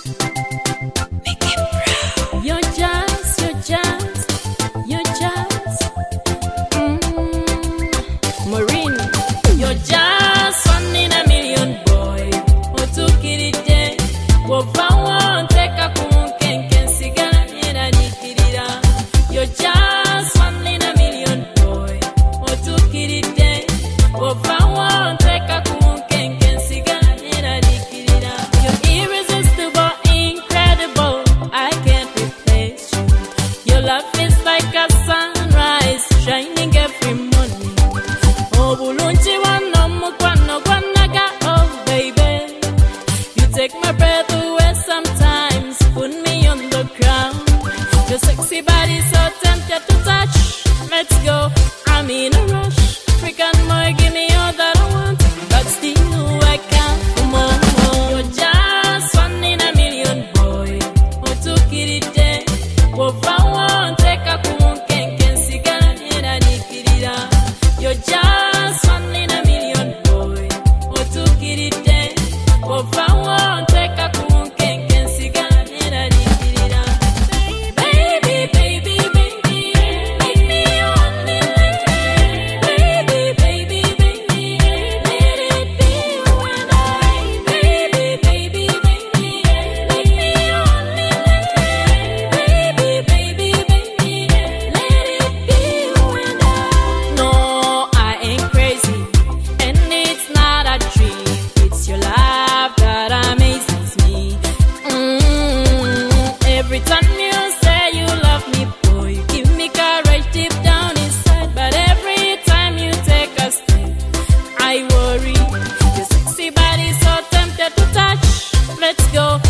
Take my breath away sometimes, put me on the ground. Your sexy body so tempted to touch. Let's go, I'm in a rush. Freak and more, give me all that I want, but still I can't come on. You're just one in a million, boy. Oh, to get it there. Oh, one, take a cool can cigar in a nikirida. You're just one in a million, boy. Oh, to get it there. Oh, one, take a cool can cigar in a nikirida. Baby, baby, baby, make me only like you. Baby, baby, baby, let it be you and I. Baby, baby, baby, make me only like you. Baby, baby, baby, let it be you and I. No, I ain't crazy, and it's not a dream. It's your love that amazes me. Every time you say you love me, boy, give me courage deep down inside. But every time you take a step, I worry. Your sexy body so tempted to touch. Let's go.